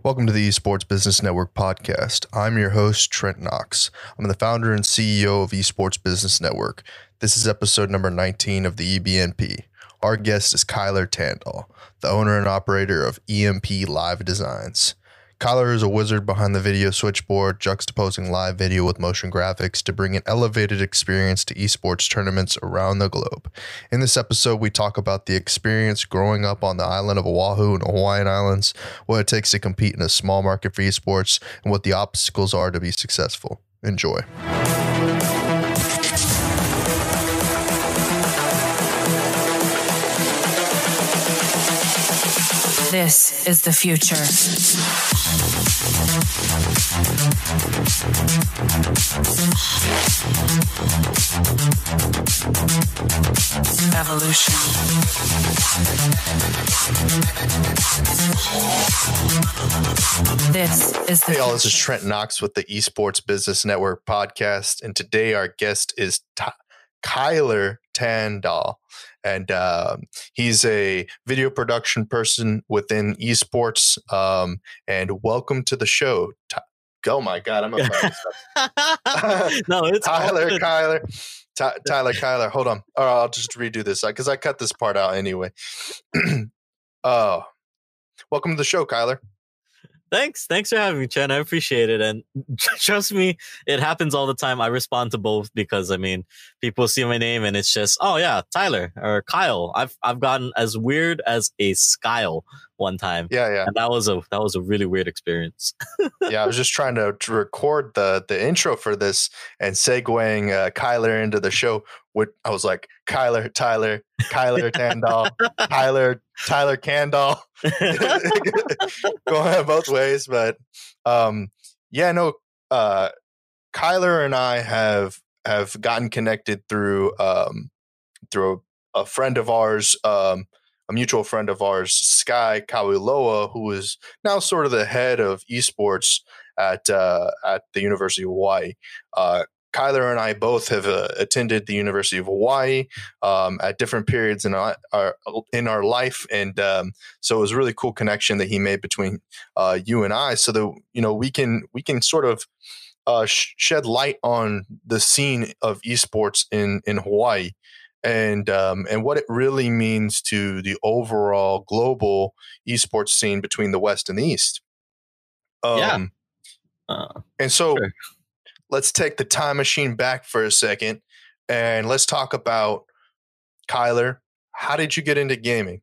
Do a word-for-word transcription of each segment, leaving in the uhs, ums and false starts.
Welcome to the Esports Business Network podcast. I'm your host, Trent Knox. I'm the founder and C E O of Esports Business Network. This is episode number nineteen of the E B N P. Our guest is Kyler Tandahl, the owner and operator of E M P Live Designs. Kyler is a wizard behind the video switchboard, juxtaposing live video with motion graphics to bring an elevated experience to esports tournaments around the globe. In this episode, we talk about the experience growing up on the island of Oahu and the Hawaiian Islands, what it takes to compete in a small market for esports, and what the obstacles are to be successful. Enjoy. This is the future. Evolution. This is the Hey, y'all, this is Trent Knox with the Esports Business Network podcast, and today our guest is Ty- Kyler Tandahl. And uh, he's a video production person within esports. Um, and welcome to the show. Ty- oh my God, I'm a No, it's Tyler, Kyler, Ty- Tyler, Kyler. Hold on. Or I'll just redo this because I cut this part out anyway. uh, welcome to the show, Kyler. Thanks. Thanks for having me, Chen. I appreciate it. And trust me, it happens all the time. I respond to both because, I mean, people see my name and it's just, oh, yeah, Tyler or Kyle. I've I've gotten as weird as a Skyle one time. Yeah, yeah. And that was a that was a really weird experience. Yeah, I was just trying to, to record the the intro for this and segueing uh, Kyler into the show. With, I was like, Kyler, Tyler, Kyler Tandahl, Tyler, Tyler Candall. Going both ways, but um, yeah, no. Uh, Kyler and I have have gotten connected through um, through a, a friend of ours, um, a mutual friend of ours, Sky Kawiloa, who is now sort of the head of esports at uh, at the University of Hawaii. Uh, Kyler and I both have uh, attended the University of Hawaii um, at different periods in our, our in our life, and um, so it was a really cool connection that he made between uh, you and I, so that you know we can we can sort of uh, sh- shed light on the scene of esports in in Hawaii, and um, and what it really means to the overall global esports scene between the West and the East. Um, yeah, uh, and so. Sure. Let's take the time machine back for a second and let's talk about Kyler. How did you get into gaming?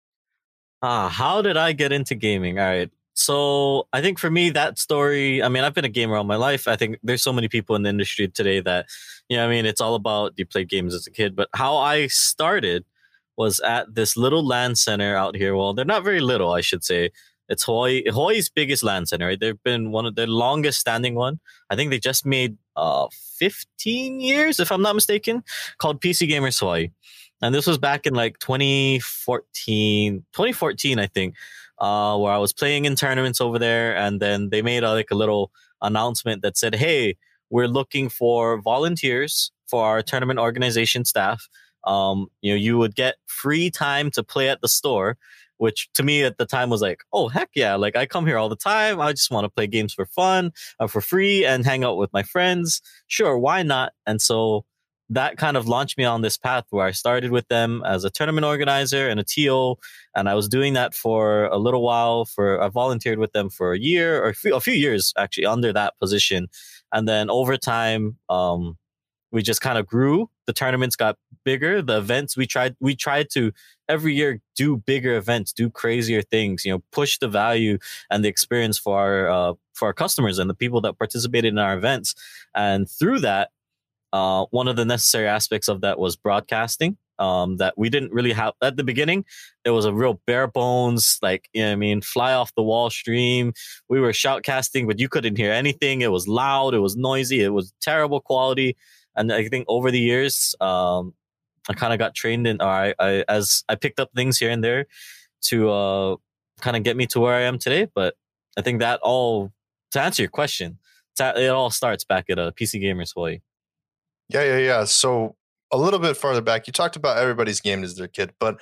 Ah, how did I get into gaming? All right. So I think for me, that story, I mean, I've been a gamer all my life. I think there's so many people in the industry today that, you know, I mean, it's all about you play games as a kid. But how I started was at this little LAN center out here. Well, they're not very little, I should say. It's Hawaii, Hawaii's biggest LAN center, right? They've been one of the longest standing one. I think they just made uh fifteen years, if I'm not mistaken, called P C Gamers Hawaii. And this was back in like twenty fourteen, twenty fourteen, I think, uh, where I was playing in tournaments over there. And then they made a, like a little announcement that said, hey, we're looking for volunteers for our tournament organization staff. Um, you know, you would get free time to play at the store, which to me at the time was like, oh, heck yeah. Like I come here all the time. I just want to play games for fun, uh, for free and hang out with my friends. Sure, why not? And so that kind of launched me on this path where I started with them as a tournament organizer and a T O. And I was doing that for a little while. For I volunteered with them for a year or a few, a few years actually under that position. And then over time, um, we just kind of grew. The tournaments got bigger. The events we tried, we tried to every year do bigger events, do crazier things. You know, push the value and the experience for our uh, for our customers and the people that participated in our events. And through that, uh, one of the necessary aspects of that was broadcasting. Um, that we didn't really have at the beginning. It was a real bare bones, like, you know what I mean, fly off the wall stream. We were shoutcasting, but you couldn't hear anything. It was loud. It was noisy. It was terrible quality. And I think over the years, um, I kind of got trained in, or I, I, as I picked up things here and there to uh, kind of get me to where I am today. But I think that all, to answer your question, it all starts back at uh, P C Gamers Hawaii. Yeah, yeah, yeah. So a little bit farther back, you talked about everybody's gamed as their kid, but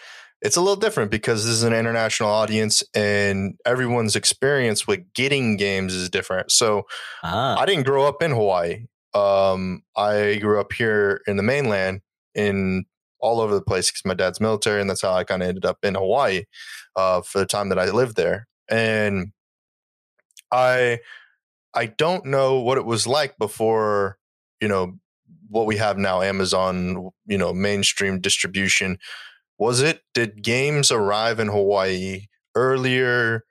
it's a little different because this is an international audience and everyone's experience with getting games is different. So Ah, I didn't grow up in Hawaii. Um, I grew up here in the mainland, in all over the place because my dad's military, and that's how I kind of ended up in Hawaii uh, for the time that I lived there. And I I don't know what it was like before, you know, what we have now, Amazon, you know, mainstream distribution. Was it, did games arrive in Hawaii earlier,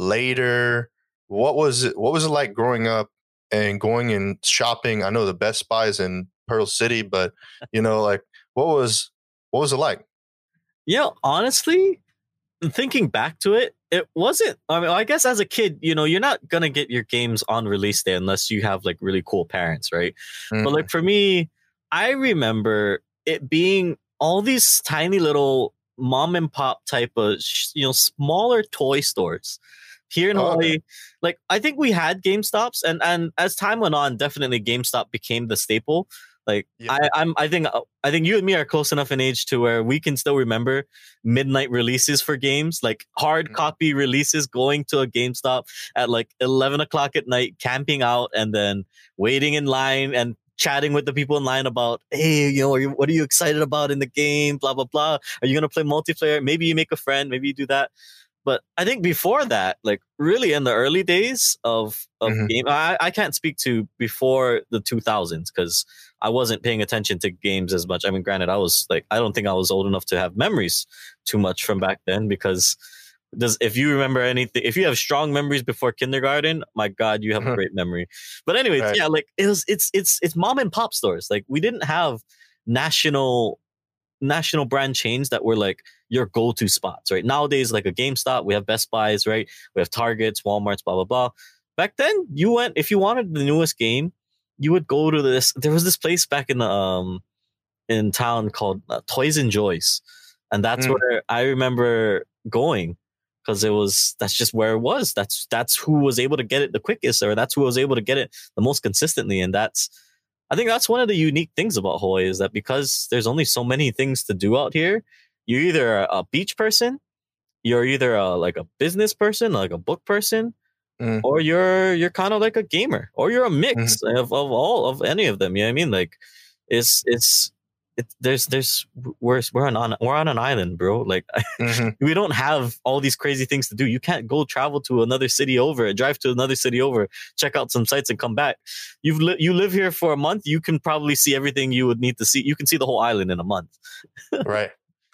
later? What was it, what was it like growing up and going and shopping? I know the Best Buy is in Pearl City, but you know, like what was, what was it like? you know, honestly, thinking back to it, it wasn't. I mean, I guess as a kid, you know, you're not gonna get your games on release day unless you have like really cool parents, right? But Mm, like for me, I remember it being all these tiny little mom and pop type of, sh- you know, smaller toy stores here in oh, okay. Hawaii. Like I think we had GameStops, and and as time went on, definitely GameStop became the staple. Like Yeah. I, I'm, I think, I think you and me are close enough in age to where we can still remember midnight releases for games, like hard Mm. copy releases, going to a GameStop at like eleven o'clock at night, camping out, and then waiting in line and chatting with the people in line about, hey, you know, are you, what are you excited about in the game? Blah, blah, blah. Are you going to play multiplayer? Maybe you make a friend. Maybe you do that. But I think before that, like really in the early days of of Mhm. game, I, I can't speak to before the two thousands because I wasn't paying attention to games as much. I mean, granted, I was like, I don't think I was old enough to have memories too much from back then because does if you remember anything, if you have strong memories before kindergarten, my God, you have a great memory. But anyways, Right. yeah, like it was, it's it's it's mom and pop stores. Like we didn't have national national brand chains that were like your go-to spots, right? Nowadays, like a GameStop, we have Best Buys, right? We have Targets, Walmarts, blah, blah, blah. Back then, you went, if you wanted the newest game, you would go to this, there was this place back in the, um, in town called uh, Toys and Joys. And that's Mm. where I remember going because it was, that's just where it was. That's, that's who was able to get it the quickest, or that's who was able to get it the most consistently. And that's, I think that's one of the unique things about Hawaii is that because there's only so many things to do out here, you're either a beach person, you're either a, like a business person, like a book person, Mm. or you're you're kind of like a gamer, or you're a mix Mhm. of, of all of any of them. You know what I mean? Like it's it's it, there's there's we're we're on, on we're on an island, bro. Like Mhm. we don't have all these crazy things to do. You can't go travel to another city over, drive to another city over, check out some sites and come back. You've li- you live here for a month. You can probably see everything you would need to see. You can see the whole island in a month. Right.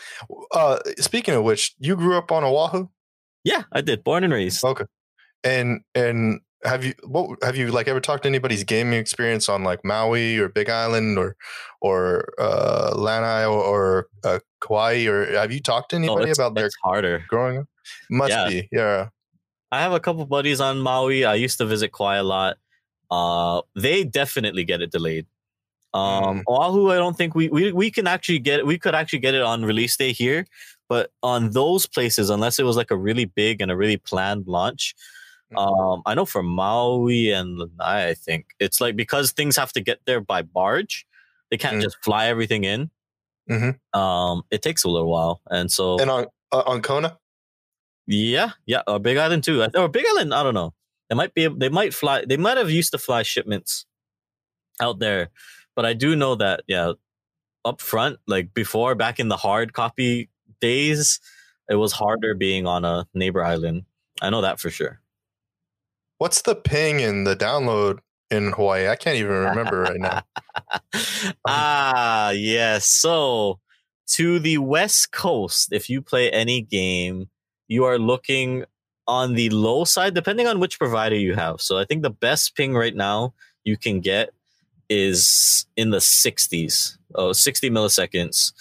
Uh, speaking of which, you grew up on Oahu? Yeah, I did. Born and raised. Okay. And and have you what have you like ever talked to anybody's gaming experience on like Maui or Big Island or or uh Lanai or, or uh, Kauai, or have you talked to Oh, anybody it's about their it's harder. growing up? Must Yeah, be, yeah. I have a couple buddies on Maui. I used to visit Kauai a lot. Uh, they definitely get it delayed. Um, Mm, Oahu, I don't think we, we we can actually get it. We could actually get it on release day here, but on those places, unless it was like a really big and a really planned launch, um, I know for Maui and Lanai, I think it's like because things have to get there by barge, they can't mm, just fly everything in. mhm. Um, it takes a little while, and so And on uh, on Kona? yeah, yeah, or Big Island too. Or Big Island, I don't know. They might be. They might fly. They might have used to fly shipments out there, but I do know that yeah, up front, like before, back in the hard copy days, it was harder being on a neighbor island. I know that for sure. What's the ping and the download in Hawaii? I can't even remember right now. Um, Ah, yes. So to the West Coast, if you play any game, you are looking on the low side, depending on which provider you have. So I think the best ping right now you can get is in the sixties, oh, sixty milliseconds,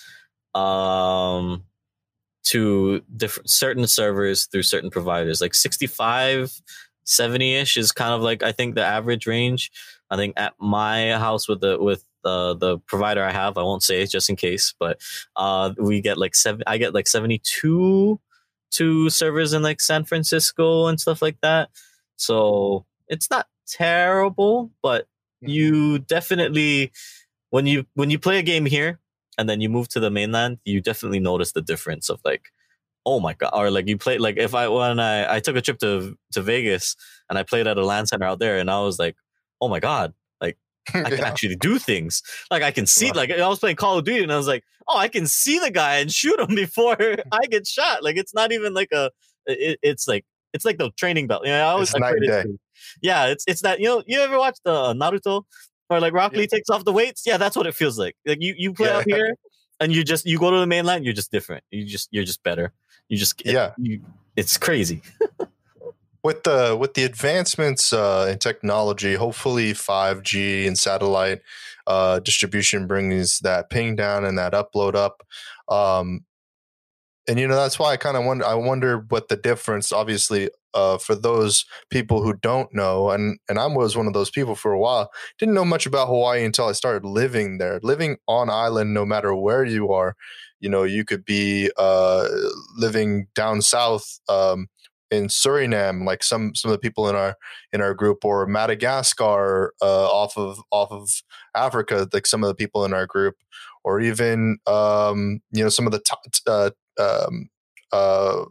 um, to different certain servers through certain providers. Like sixty-five, seventy-ish is kind of like I think the average range. I think at my house with the with uh, the provider I have, I won't say just in case, but uh, we get like seven. I get like seventy-two to servers in like San Francisco and stuff like that. So it's not terrible, but you definitely when you when you play a game here and then you move to the mainland, you definitely notice the difference of like oh my god, or like you play like if I when I I took a trip to to Vegas and I played at a LAN center out there, and I was like, oh my god, like I can Yeah. actually do things. Like I can see, Wow. like I was playing Call of Duty and I was like, oh, I can see the guy and shoot him before I get shot. Like it's not even like a, it, it's like it's like the training belt. You know, I always It's night and equate it day. to, yeah, it's it's that you know you ever watch the Naruto where like Rock Yeah. Lee takes off the weights? Yeah, that's what it feels like. Like you you play Yeah. up here and you just you go to the main line, you're just different. You just you're just better. You just get, Yeah. you, it's crazy. With the with the advancements uh, in technology, hopefully five G and satellite uh, distribution brings that ping down and that upload up. Um, and you know that's why I kind of wonder. I wonder what the difference. Obviously, uh, for those people who don't know, and and I was one of those people for a while. Didn't know much about Hawaii until I started living there. Living on island, no matter where you are, you know, you could be uh, living down south. Um, in Suriname, like some some of the people in our in our group, or Madagascar, uh, off of off of Africa, like some of the people in our group, or even um, you know some of the t- uh, um, uh,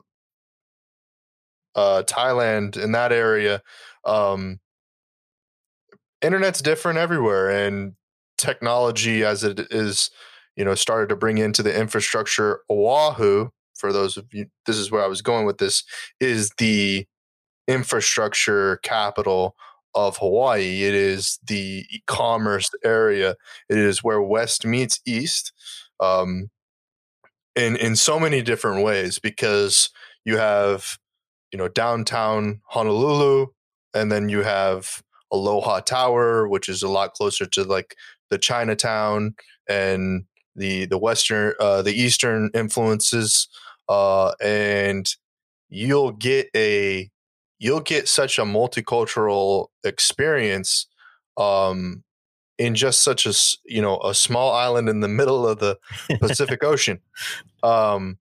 uh, Thailand in that area. Um, internet's different everywhere, and technology as it is, you know, started to bring into the infrastructure. Oahu, for those of you, this is where I was going with this, is the infrastructure capital of Hawaii. It is the e-commerce area. It is where West meets East, um, in in so many different ways, because you have, you know, downtown Honolulu, and then you have Aloha Tower, which is a lot closer to like the Chinatown and the the western uh, the eastern influences, uh, and you'll get a you'll get such a multicultural experience, um, in just such a s- you know a small island in the middle of the Pacific Ocean, um,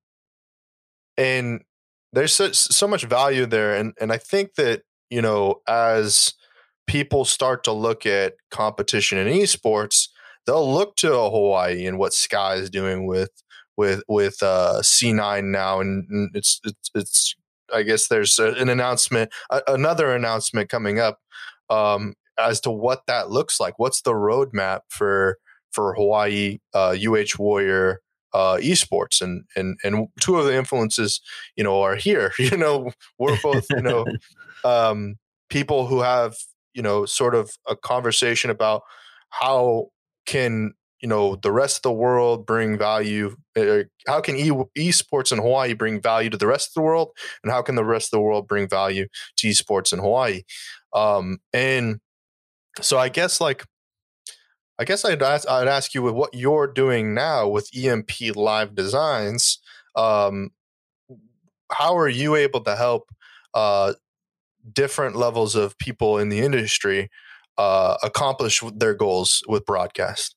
and there's so, so much value there, and and I think that, you know, as people start to look at competition in esports, they'll look to Hawaii and what Sky is doing with with with uh, C nine now, and, and it's it's it's I guess there's a, an announcement, a, another announcement coming up, um, as to what that looks like. What's the roadmap for for Hawaii uh, U H Warrior uh, esports, and and and two of the influences, you know, are here. You know, we're both, you know, um, people who have, you know, sort of a conversation about how can, you know, the rest of the world bring value, uh, how can e- esports in Hawaii bring value to the rest of the world, and how can the rest of the world bring value to esports in Hawaii. Um, and so I guess like I guess I'd ask, I'd ask you with what you're doing now with E M P Live Designs. Um, how are you able to help uh, different levels of people in the industry uh, accomplish their goals with broadcast?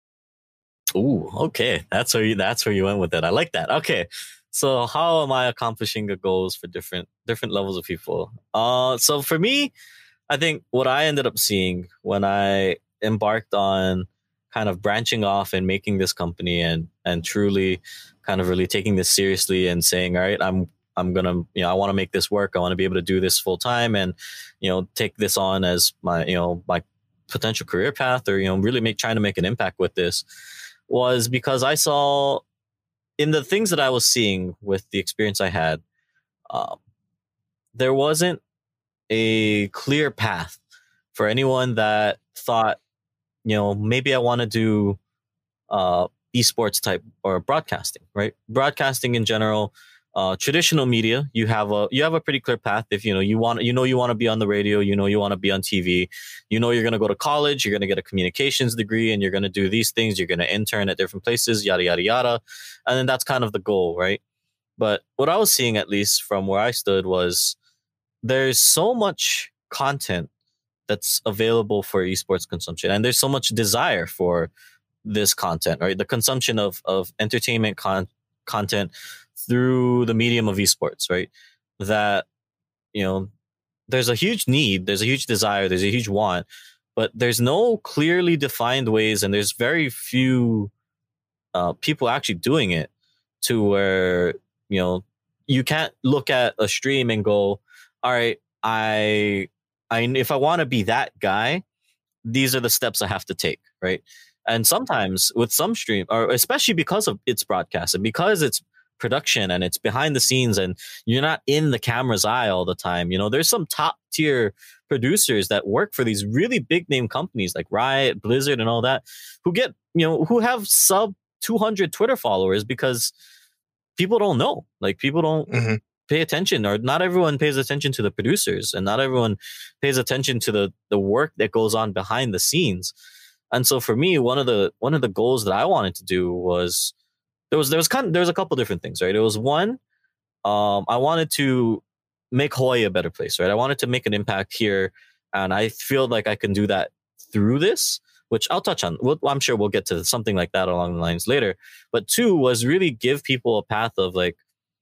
Ooh, okay. That's where you that's where you went with it. I like that. Okay. So how am I accomplishing the goals for different different levels of people? Uh so for me, I think what I ended up seeing when I embarked on kind of branching off and making this company, and and truly kind of really taking this seriously and saying, all right, I'm I'm gonna, you know, I want to make this work. I want to be able to do this full time, and, you know, take this on as my, you know, my potential career path, or, you know, really make trying to make an impact with this, was because I saw in the things that I was seeing with the experience I had, um, there wasn't a clear path for anyone that thought, you know, maybe I want to do uh, esports type or broadcasting, right? Broadcasting in general, uh, traditional media, you have a you have a pretty clear path. If you know you want, you know, you want to be on the radio, you know, you want to be on T V, you know, you're going to go to college, you're going to get a communications degree, and you're going to do these things. You're going to intern at different places, yada yada yada, and then that's kind of the goal, right? But what I was seeing, at least from where I stood, was there's so much content that's available for esports consumption, and there's so much desire for this content, right? The consumption of of entertainment con- content through the medium of esports, right? That, you know, there's a huge need, there's a huge desire, there's a huge want, but there's no clearly defined ways, and there's very few uh, people actually doing it to where, you know, you can't look at a stream and go, all right, I, I, if I want to be that guy, these are the steps I have to take, right? And sometimes with some stream, or especially because of its broadcast and because it's production and it's behind the scenes and you're not in the camera's eye all the time, you know, there's some top tier producers that work for these really big name companies like Riot, Blizzard, and all that, who get, you know, who have sub two hundred Twitter followers because people don't know, like people don't mm-hmm. pay attention, or not everyone pays attention to the producers, and not everyone pays attention to the the work that goes on behind the scenes. And so for me, one of the one of the goals that I wanted to do was there was there was kind of, there was a couple different things, right? It was one, um, I wanted to make Hawaii a better place, right? I wanted to make an impact here, and I feel like I can do that through this, which I'll touch on. We'll, I'm sure we'll get to something like that along the lines later. But two was really give people a path of like,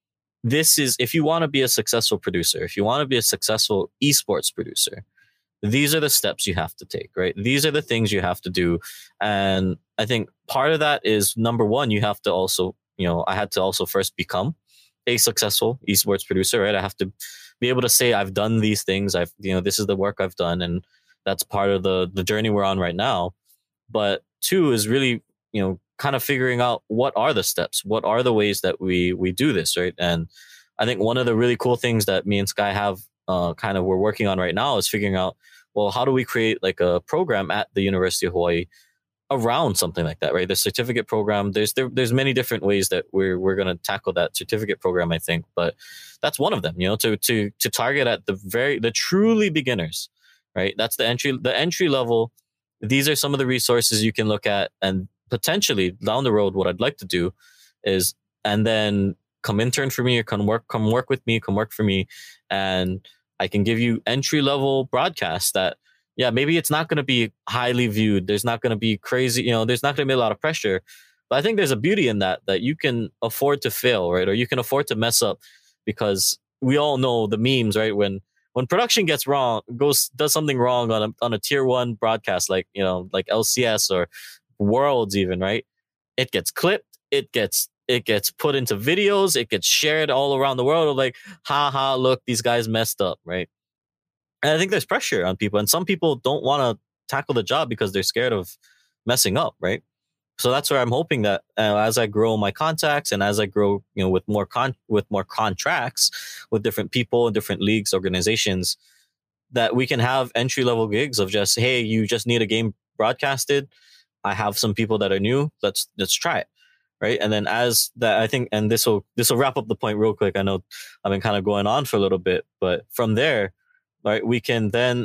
this is, if you want to be a successful producer, if you want to be a successful esports producer, these are the steps you have to take, right? These are the things you have to do. And I think part of that is, number one, you have to also, you know, I had to also first become a successful esports producer, right? I have to be able to say, I've done these things. I've, you know, this is the work I've done. And that's part of the the journey we're on right now. But two is really, you know, kind of figuring out what are the steps, what are the ways that we we do this, right? And I think one of the really cool things that me and Sky have uh, kind of we're working on right now is figuring out, well, how do we create like a program at the University of Hawaii around something like that, right? The certificate program, there's there, there's many different ways that we're we're going to tackle that certificate program, I think, but that's one of them, you know, to to to target at the very the truly beginners, right? That's the entry the entry level. These are some of the resources you can look at, and potentially down the road, what I'd like to do is, and then come intern for me, or come work, come work with me, come work for me. And I can give you entry level broadcasts that, yeah, maybe it's not going to be highly viewed. There's not going to be crazy, you know, there's not going to be a lot of pressure, but I think there's a beauty in that, that you can afford to fail, right? Or you can afford to mess up, because we all know the memes, right? When, when production gets wrong, goes, does something wrong on a, on a tier one broadcast, like, you know, like L C S or Worlds even, right? It gets clipped. It gets, it gets put into videos. It gets shared all around the world. Like, ha ha, look, these guys messed up, right? And I think there's pressure on people, and some people don't want to tackle the job because they're scared of messing up, right? So that's where I'm hoping that uh, as I grow my contacts, and as I grow, you know, with more con with more contracts with different people, different leagues, organizations, that we can have entry level gigs of just, hey, you just need a game broadcasted. I have some people that are new. Let's let's try it, right? And then as that, I think, and this will this will wrap up the point real quick. I know I've been kind of going on for a little bit, but from there, right, we can then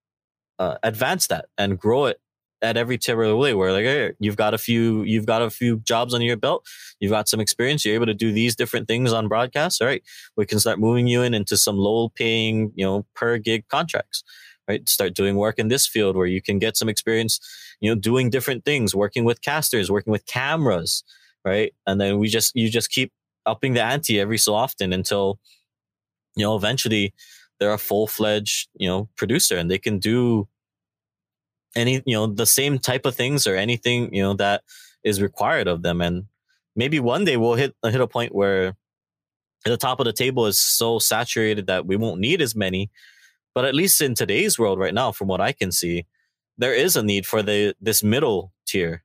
uh, advance that and grow it at every tier of the way. Where like, hey, you've got a few, you've got a few jobs under your belt, you've got some experience, you're able to do these different things on broadcast. All right, we can start moving you in into some low paying, you know, per gig contracts. Right, start doing work in this field where you can get some experience, you know, doing different things, working with casters, working with cameras, right? And then we just, you just keep upping the ante every so often until, you know, eventually they're a full-fledged, you know, producer, and they can do any, you know, the same type of things or anything, you know, that is required of them. And maybe one day we'll hit hit a point where the top of the table is so saturated that we won't need as many. But at least in today's world right now, from what I can see, there is a need for the this middle tier,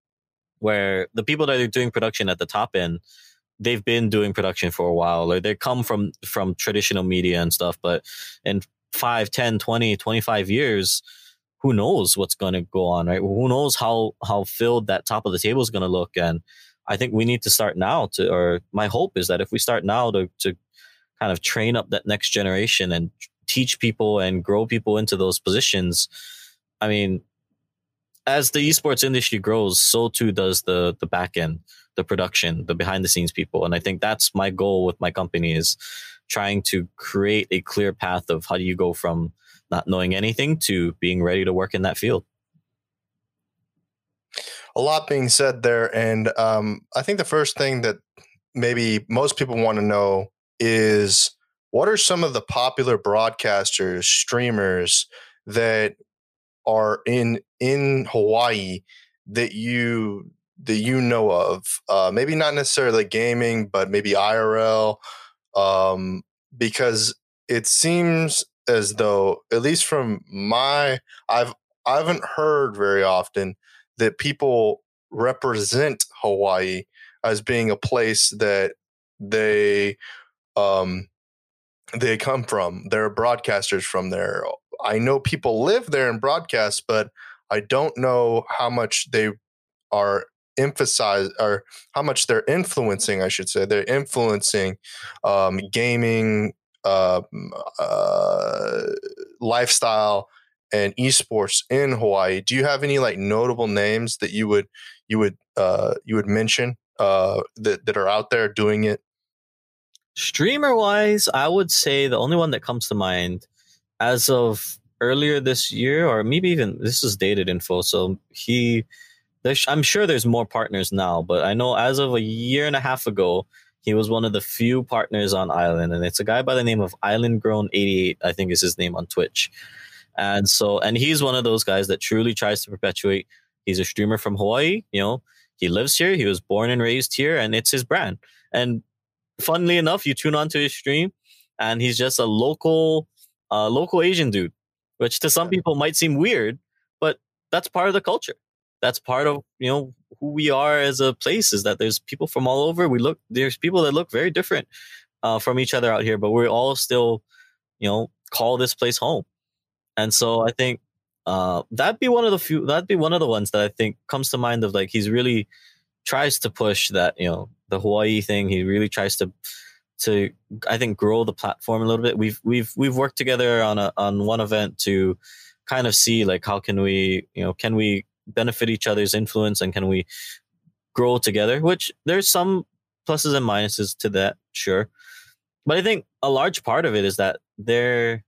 where the people that are doing production at the top end, they've been doing production for a while, or they come from from traditional media and stuff. But in five, ten, twenty, twenty-five years, who knows what's going to go on, right? Who knows how how filled that top of the table is going to look. And I think we need to start now to, or my hope is that if we start now to to kind of train up that next generation and teach people and grow people into those positions. I mean, as the esports industry grows, so too does the the back end, the production, the behind the scenes people. And I think that's my goal with my company, is trying to create a clear path of how do you go from not knowing anything to being ready to work in that field. A lot being said there. And um, I think the first thing that maybe most people want to know is, what are some of the popular broadcasters, streamers that are in in Hawaii that you that you know of? Uh, maybe not necessarily gaming, but maybe I R L. um, because it seems as though, at least from my, I've I haven't heard very often that people represent Hawaii as being a place that they um, they come from. They're broadcasters from there. I know people live there and broadcast, but I don't know how much they are emphasize or how much they're influencing. I should say they're influencing um, gaming, uh, uh, lifestyle, and esports in Hawaii. Do you have any like notable names that you would you would uh, you would mention uh, that that are out there doing it? Streamer wise, I would say the only one that comes to mind as of earlier this year, or maybe even this is dated info. So he, there's, I'm sure there's more partners now, but I know as of a year and a half ago, he was one of the few partners on Island, and it's a guy by the name of Island Grown eighty-eight, I think is his name on Twitch. And so, and he's one of those guys that truly tries to perpetuate. He's a streamer from Hawaii. You know, he lives here. He was born and raised here, and it's his brand. And funnily enough, you tune onto his stream, and he's just a local, uh, local Asian dude, which to some people might seem weird, but that's part of the culture. That's part of, you know, who we are as a place. Is that there's people from all over. We look there's people that look very different uh, from each other out here, but we all still, you know, call this place home. And so I think uh, that'd be one of the few. That'd be one of the ones that I think comes to mind of like he's really tries to push that, you know, the Hawaii thing. He really tries to to I think grow the platform a little bit. We've we've we've worked together on a on one event to kind of see like how can we, you know, can we benefit each other's influence, and can we grow together, which there's some pluses and minuses to that, sure. But I think a large part of it is that there,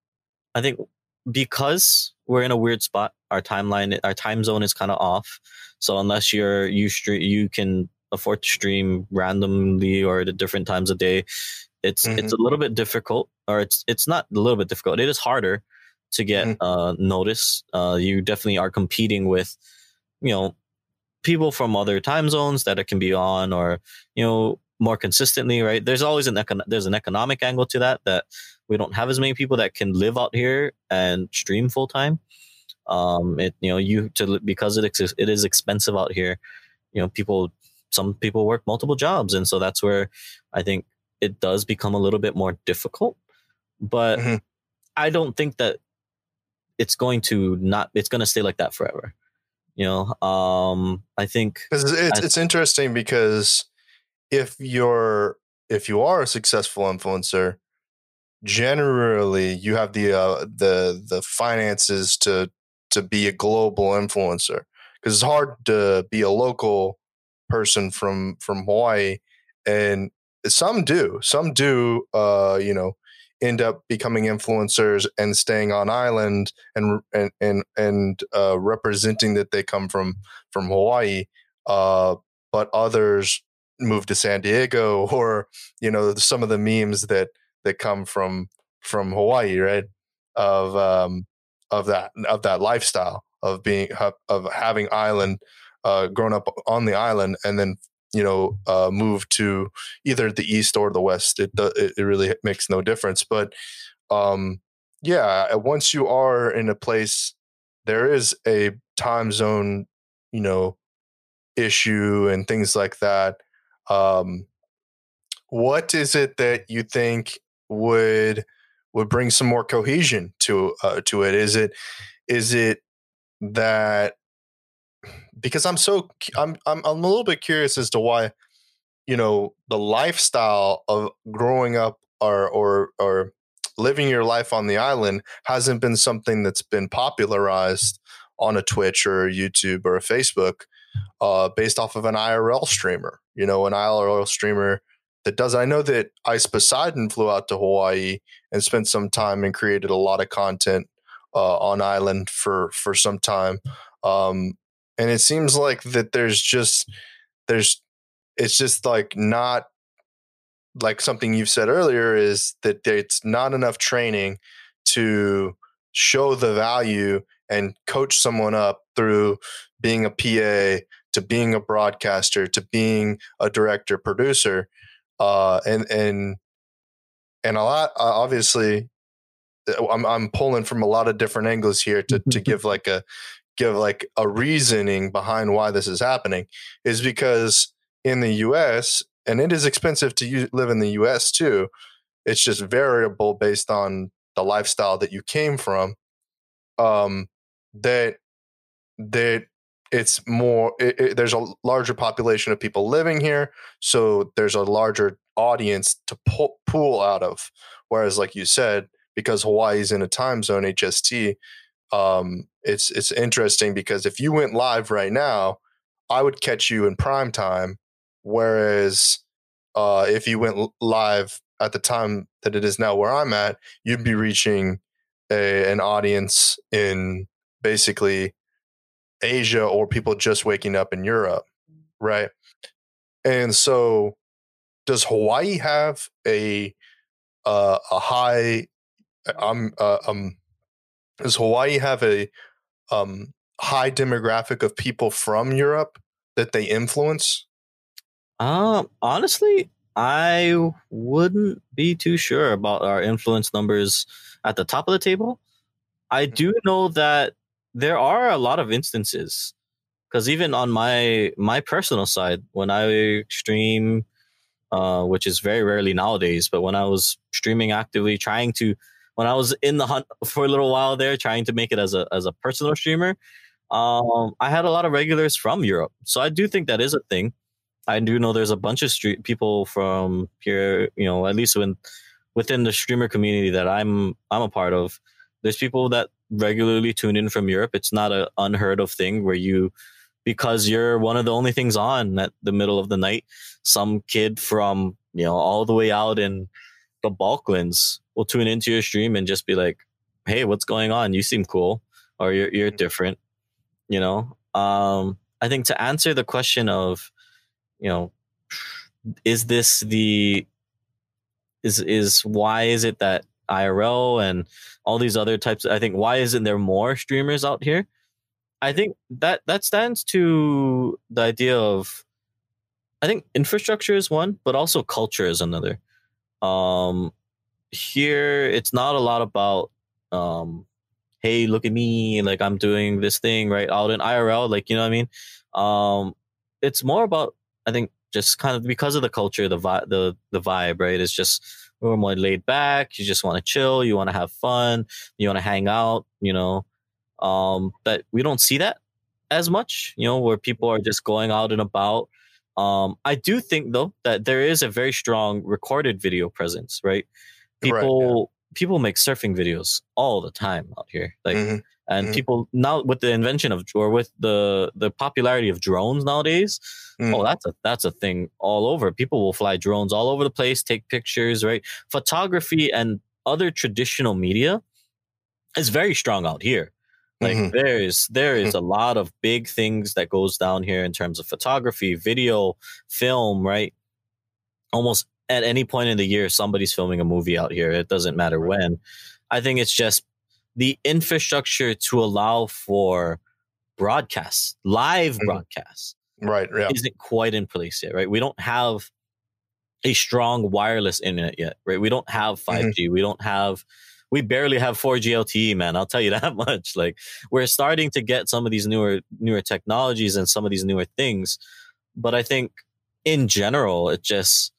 I think because we're in a weird spot, our timeline, our time zone is kind of off. So unless you're, you stream, you can afford to stream randomly or at different times of day, it's, mm-hmm. it's a little bit difficult, or it's, it's not a little bit difficult. It is harder to get mm-hmm. uh, notice. Uh, you definitely are competing with, you know, people from other time zones that it can be on, or, you know, more consistently, right? There's always an econ- there's an economic angle to that, that we don't have as many people that can live out here and stream full time. Um, it, you know, you to, because it, it is expensive out here, you know, people, some people work multiple jobs. And so that's where I think it does become a little bit more difficult, but mm-hmm. I don't think that it's going to not, it's going to stay like that forever. You know, um, I think it's, it's, it's interesting because if you're, if you are a successful influencer, generally you have the, uh, the, the finances to, to be a global influencer, because it's hard to be a local person from, from Hawaii. And some do, some do, uh, you know, end up becoming influencers and staying on island and and and, and uh, representing that they come from from Hawaii. Uh, but others move to San Diego, or you know, some of the memes that that come from from Hawaii, right? Of um, of that of that lifestyle of being of having island, uh, grown up on the island, and then you know, uh, move to either the east or the west. It it, it really makes no difference. But um, yeah, once you are in a place, there is a time zone, you know, issue and things like that. Um, what is it that you think would would bring some more cohesion to uh, to it? Is it is it that? Because I'm so I'm I'm I'm a little bit curious as to why, you know, the lifestyle of growing up or or or living your life on the island hasn't been something that's been popularized on a Twitch or a YouTube or a Facebook, uh, based off of an I R L streamer. You know, an I R L streamer that does. I know that Ice Poseidon flew out to Hawaii and spent some time and created a lot of content uh, on island for for some time. Um, And it seems like that there's just, there's, it's just like not like something you've said earlier, is that it's not enough training to show the value and coach someone up through being a P A to being a broadcaster to being a director producer. Uh, and, and and a lot uh, obviously I'm I'm pulling from a lot of different angles here to to give like a give like a reasoning behind why this is happening, is because in the U S, and it is expensive to use, live in the U S too. It's just variable based on the lifestyle that you came from. Um, that that it's more. It, it, there's a larger population of people living here, so there's a larger audience to pull, pool out of. Whereas, like you said, because Hawaii's in a time zone, H S T, um, it's it's interesting because if you went live right now, I would catch you in prime time. Whereas uh, if you went live at the time that it is now where I'm at, you'd be reaching a, an audience in basically Asia or people just waking up in Europe, right? And so, does Hawaii have a uh, a high? Um, uh, um, does Hawaii have a um, high demographic of people from Europe that they influence? Um, honestly, I wouldn't be too sure about our influence numbers at the top of the table. I do know that there are a lot of instances, because even on my my personal side, when I stream, uh, which is very rarely nowadays, but when I was streaming actively, trying to, when I was in the hunt for a little while there, trying to make it as a as a personal streamer, um, I had a lot of regulars from Europe. So I do think that is a thing. I do know there's a bunch of street people from here, you know, at least when within the streamer community that I'm I'm a part of. There's people that regularly tune in from Europe. It's not an unheard of thing where you, because you're one of the only things on at the middle of the night, some kid from, you know, all the way out in the Balkans will tune into your stream and just be like, "Hey, what's going on? You seem cool, or you're you're different." You know, um, I think to answer the question of, you know, is this the is is why is it that I R L and all these other types, I think, why isn't there more streamers out here? I think that that stands to the idea of, I think infrastructure is one, but also culture is another. Um, here it's not a lot about, um, hey, look at me, like I'm doing this thing right out in I R L, like, you know what I mean? Um, it's more about, I think, just kind of because of the culture, the vibe, the the vibe, right? It's just we're more laid back. You just want to chill. You want to have fun. You want to hang out. You know, um, but we don't see that as much. You know, where people are just going out and about. Um, I do think though that there is a very strong recorded video presence, right? People right, yeah. people make surfing videos all the time out here, like. Mm-hmm. And mm-hmm. people now with the invention of, or with the the popularity of drones nowadays, mm. oh, that's a that's a thing all over. People will fly drones all over the place, take pictures, right? Photography and other traditional media is very strong out here. Like mm-hmm. there is there is mm-hmm. a lot of big things that goes down here in terms of photography, video, film, right? Almost at any point in the year, somebody's filming a movie out here. It doesn't matter right. when. I think it's just the infrastructure to allow for broadcasts, live mm-hmm. broadcasts, right, yeah. isn't quite in place yet, right? We don't have a strong wireless internet yet, right? We don't have five G. Mm-hmm. We don't have, we barely have four G L T E, man. I'll tell you that much. Like, we're starting to get some of these newer, newer technologies and some of these newer things. But I think in general, it just,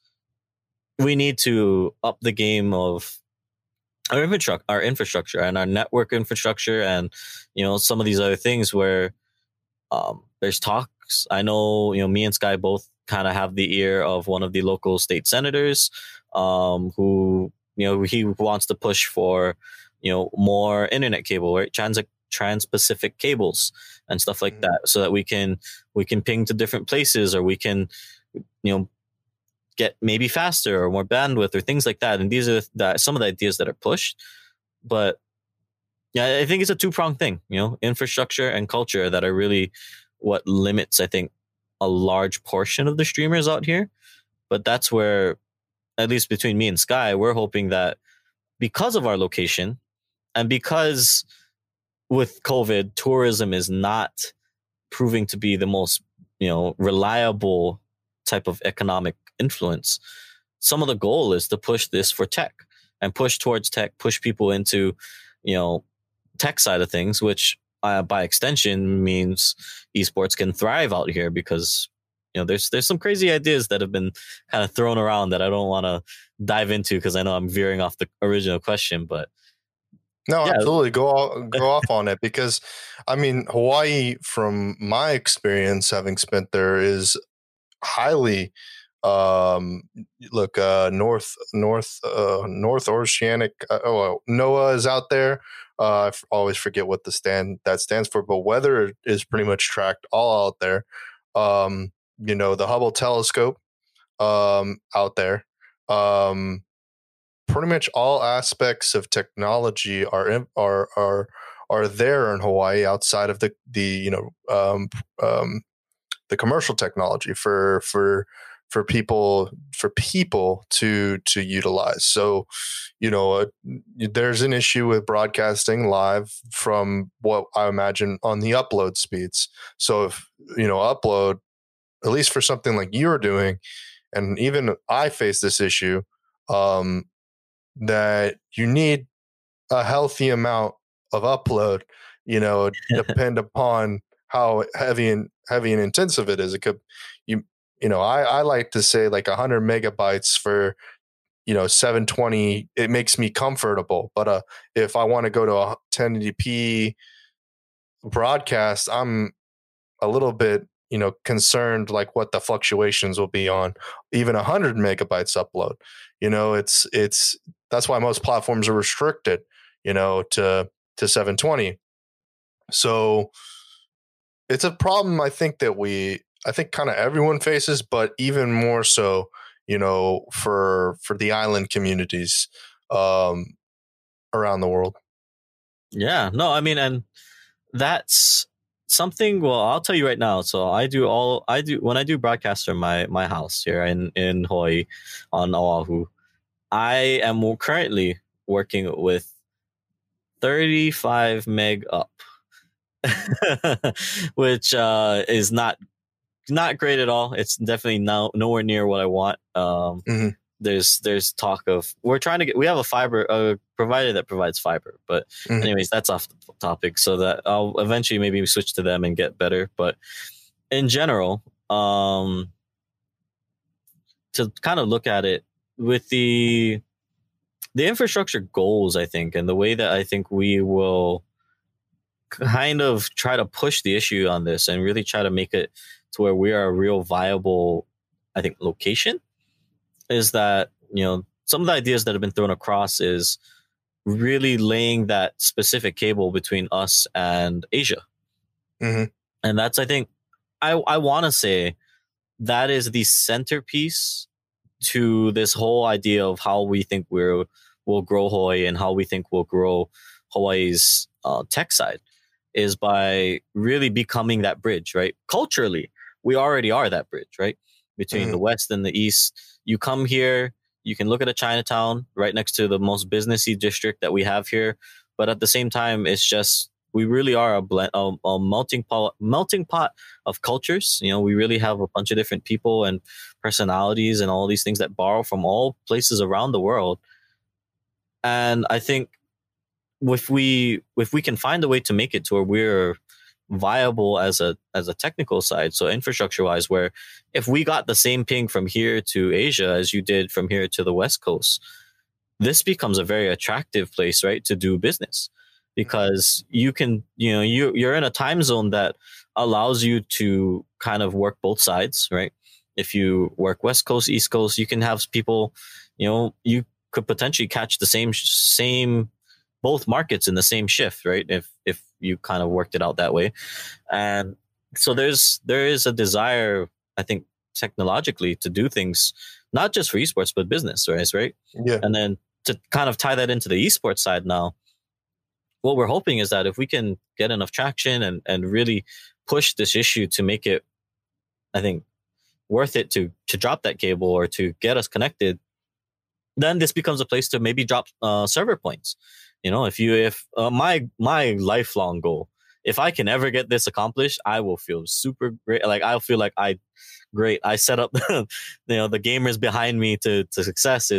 we need to up the game of our infrastructure, our infrastructure and our network infrastructure, and, you know, some of these other things where um, there's talks. I know, you know, me and Sky both kind of have the ear of one of the local state senators um, who, you know, he wants to push for, you know, more internet cable, right? Trans trans-Pacific cables and stuff like mm-hmm. that, so that we can we can ping to different places, or we can, you know, get maybe faster or more bandwidth or things like that. And these are the, some of the ideas that are pushed. But yeah, I think it's a two-pronged thing, you know, infrastructure and culture that are really what limits, I think, a large portion of the streamers out here. But that's where, at least between me and Sky, we're hoping that because of our location and because with COVID, tourism is not proving to be the most, you know, reliable type of economic influence. Some of the goal is to push this for tech. and push towards tech, push people into, you know, tech side of things, which uh, by extension means esports can thrive out here because, you know, there's there's some crazy ideas that have been kind of thrown around that I don't want to dive into because I know I'm veering off the original question, but no, yeah. absolutely go off, go off on it because, I mean, Hawaii, from my experience having spent there, is highly um look uh north north uh north oceanic uh, oh well, NOAA is out there. uh I f- always forget what the stand that stands for, but weather is pretty much tracked all out there. um you know, the Hubble telescope um out there. um Pretty much all aspects of technology are in, are are are there in Hawaii, outside of the the you know um um the commercial technology for for for people for people to to utilize. So, you know, uh, there's an issue with broadcasting live from what I imagine on the upload speeds. So if, you know, upload, at least for something like you're doing, and even I face this issue, um, that you need a healthy amount of upload, you know, depend upon how heavy and heavy and intensive it is. It could, you, you know, I, I like to say like a hundred megabytes for, you know, seven twenty, it makes me comfortable. But, uh, if I want to go to a ten eighty p broadcast, I'm a little bit, you know, concerned like what the fluctuations will be on even a hundred megabytes upload. You know, it's, it's, that's why most platforms are restricted, you know, to, to seven twenty. So it's a problem I think that we, I think kind of everyone faces, but even more so, you know, for, for the island communities, um, around the world. Yeah, no, I mean, and that's something. Well, I'll tell you right now. So I do all I do when I do broadcast from my my house here in in Hawaii on Oahu. I am currently working with thirty-five meg up, which uh, is not not great at all. It's definitely no, nowhere near what I want. Um, Mhm. there's there's talk of we're trying to get we have a fiber a provider that provides fiber, but Mhm. anyways, that's off the topic. So that I'll eventually maybe switch to them and get better. But in general, um, to kind of look at it with the the infrastructure goals, I think, and the way that I think we will kind of try to push the issue on this and really try to make it to where we are a real viable, I think, location is that, you know, some of the ideas that have been thrown across is really laying that specific cable between us and Asia. Mm-hmm. And that's, I think, I, I want to say that is the centerpiece to this whole idea of how we think we're, we'll grow Hawaii and how we think we'll grow Hawaii's uh, tech side is by really becoming that bridge, right? Culturally, we already are that bridge, right? Between Mm-hmm. the West and the East. You come here, you can look at a Chinatown right next to the most businessy district that we have here. But at the same time, it's just, we really are a blend, a, a melting pot, melting pot of cultures. You know, we really have a bunch of different people and personalities and all these things that borrow from all places around the world. And I think if we if we can find a way to make it to where we're viable as a as a technical side, so infrastructure wise, where if we got the same ping from here to Asia as you did from here to the West Coast, this becomes a very attractive place, right, to do business, because you can, you know, you you're in a time zone that allows you to kind of work both sides, right? If you work West Coast, East Coast, you can have people, you know, you could potentially catch the same same both markets in the same shift, right? If if you kind of worked it out that way. And so there's there is a desire, I think, technologically to do things not just for esports but business, right? Right. Yeah. And then to kind of tie that into the esports side now, what we're hoping is that if we can get enough traction and, and really push this issue to make it, I think, worth it to to drop that cable or to get us connected, then this becomes a place to maybe drop uh, server points. You know, if you if uh, my my lifelong goal, if I can ever get this accomplished, I will feel super great. Like I'll feel like I great. I set up, you know, the gamers behind me to to success is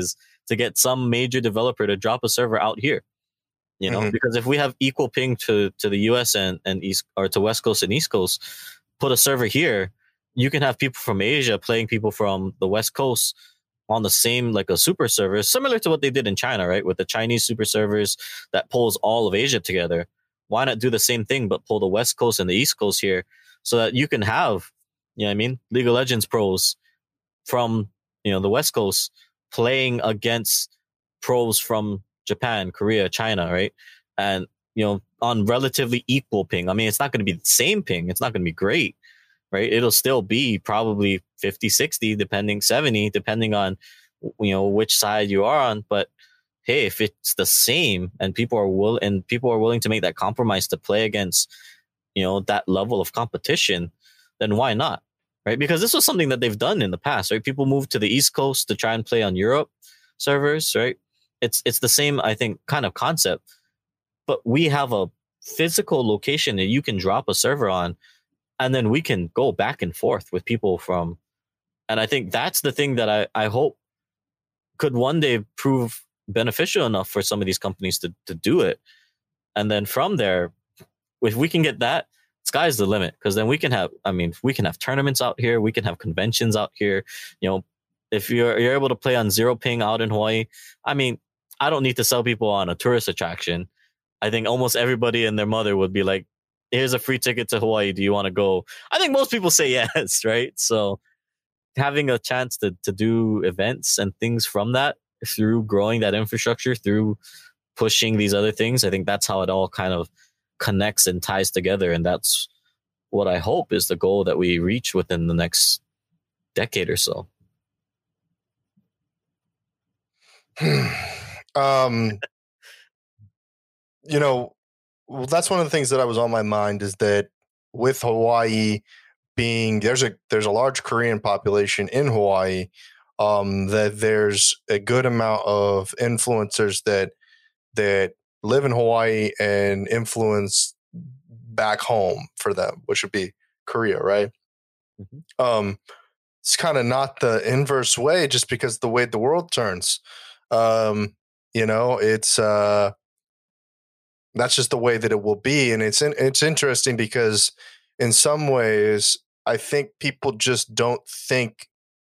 to get some major developer to drop a server out here. You know, Mhm. because if we have equal ping to, to the U S and, and East or to West Coast and East Coast, put a server here, you can have people from Asia playing people from the West Coast on the same, like a super server, similar to what they did in China, right? With the Chinese super servers that pulls all of Asia together. Why not do the same thing, but pull the West Coast and the East Coast here so that you can have, you know what I mean, League of Legends pros from, you know, the West Coast playing against pros from Japan, Korea, China, right? And, you know, on relatively equal ping. I mean, it's not going to be the same ping. It's not going to be great, right? It'll still be probably fifty, sixty, depending, seventy, depending on, you know, which side you are on. But hey, if it's the same and people are will and people are willing to make that compromise to play against, you know, that level of competition, then why not? Right? Because this was something that they've done in the past, right? People moved to the East Coast to try and play on Europe servers, right? It's it's the same, I think, kind of concept. But we have a physical location that you can drop a server on, and then we can go back and forth with people from. And I think that's the thing that I, I hope could one day prove beneficial enough for some of these companies to, to do it. And then from there, if we can get that, sky's the limit. Because then we can have, I mean, we can have tournaments out here. We can have conventions out here. You know, if you're you're able to play on zero ping out in Hawaii, I mean, I don't need to sell people on a tourist attraction. I think almost everybody and their mother would be like, here's a free ticket to Hawaii. Do you want to go? I think most people say yes, right? So having a chance to, to do events and things from that through growing that infrastructure, through pushing these other things, I think that's how it all kind of connects and ties together. And that's what I hope is the goal that we reach within the next decade or so. um, you know, well, that's one of the things that I was on my mind is that with Hawaii being there's a there's a large Korean population in Hawaii, um, that there's a good amount of influencers that that live in Hawaii and influence back home for them, which would be Korea, right? Mm-hmm. Um, it's kind of not the inverse way, just because the way the world turns. Um, you know, it's uh, that's just the way that it will be, and it's in, it's interesting because in some ways, I think people just don't think